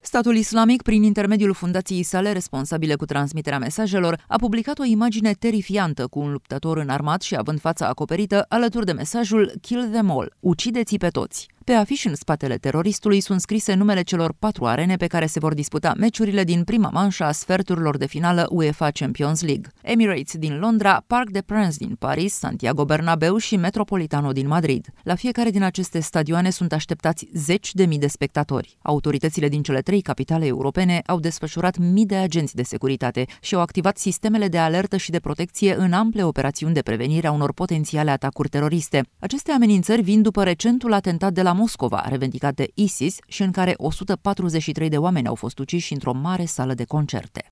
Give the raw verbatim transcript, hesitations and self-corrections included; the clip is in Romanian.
Statul Islamic, prin intermediul fundației sale responsabile cu transmiterea mesajelor, a publicat o imagine terifiantă cu un luptător înarmat și având fața acoperită, alături de mesajul "Kill them all", ucideți-i pe toți. Pe afiș în spatele teroristului sunt scrise numele celor patru arene pe care se vor disputa meciurile din prima manșă a sferturilor de finală UEFA Champions League: Emirates din Londra, Parc des Princes din Paris, Santiago Bernabéu și Metropolitano din Madrid. La fiecare din aceste stadioane sunt așteptați zeci de mii de spectatori. Autoritățile din cele trei capitale europene au desfășurat mii de agenți de securitate și au activat sistemele de alertă și de protecție în ample operațiuni de prevenire a unor potențiale atacuri teroriste. Aceste amenințări vin după recentul atentat de la Moscova, revendicat de ISIS și în care o sută patruzeci și trei de oameni au fost uciși într-o mare sală de concerte.